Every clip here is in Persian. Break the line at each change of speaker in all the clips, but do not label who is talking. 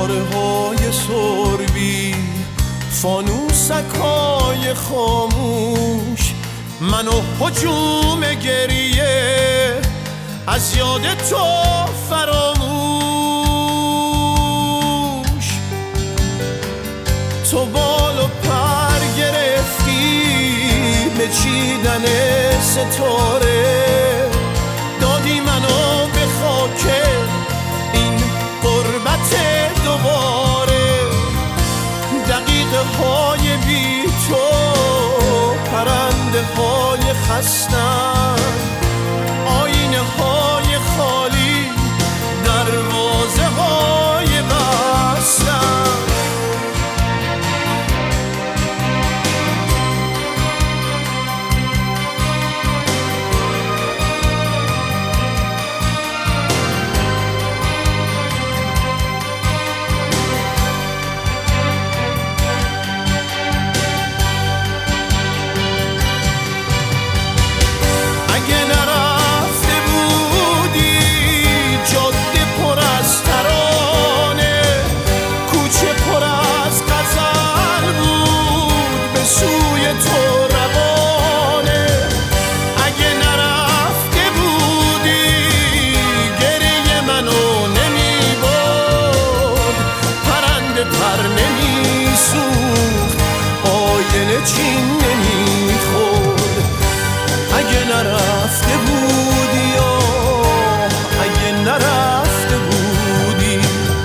ستاره های سربی، فانوسکای خاموش، منو هجوم گریه از یاد تو فراموش. تو بال و پر گرفتی به چیدن ستاره، دادی منو به خاک این غربت دوباره. دقیقه های بی تو پرنده های خستن، آینه های خالی دروازه های بستن. چین نمیخورد اگه نرفته بودی، اگه نرفته بودی.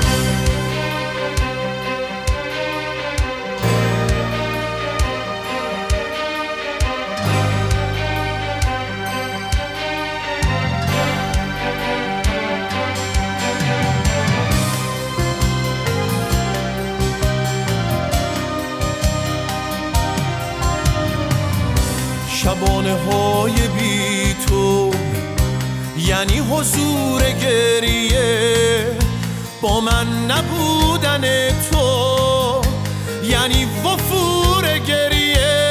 شبانه های بی تو یعنی حضور گریه، با من نبودن تو یعنی وفور گریه.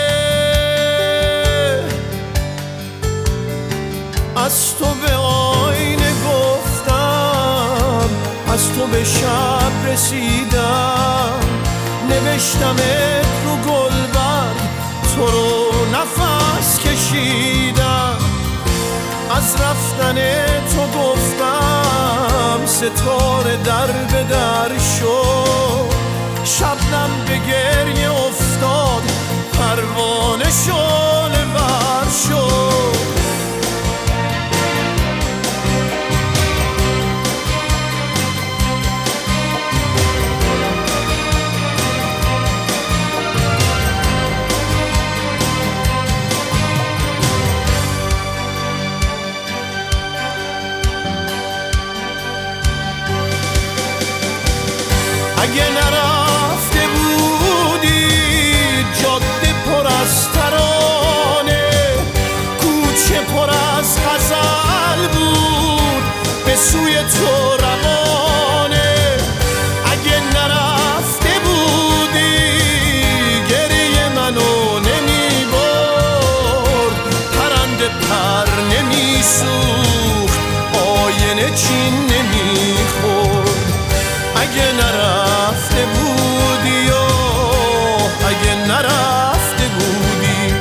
از تو به آینه گفتم، از تو به شب رسیدم، نوشتمت رو گلبرگ، تو رو نفس کشیدم. از رفتن تو گفتم ستاره در به در شد، شبنم به گریه افتاد، پروانه شعله ور شد. اگه نرفته بودی جاده پر از ترانه، کوچه پر از غزل بود به سوی تو روانه. اگه نرفته بودی گریه منو نمی برد، پرنده پر نمی سوخت، آینه چین نمی خورد. اگه نرفته بودی، اگه نرفته بودی.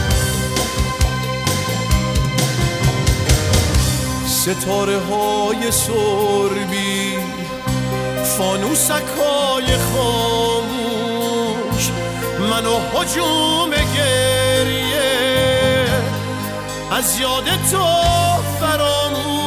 ستاره های سربی، فانوسکای خاموش، منو هجوم گریه از یاد تو فراموش.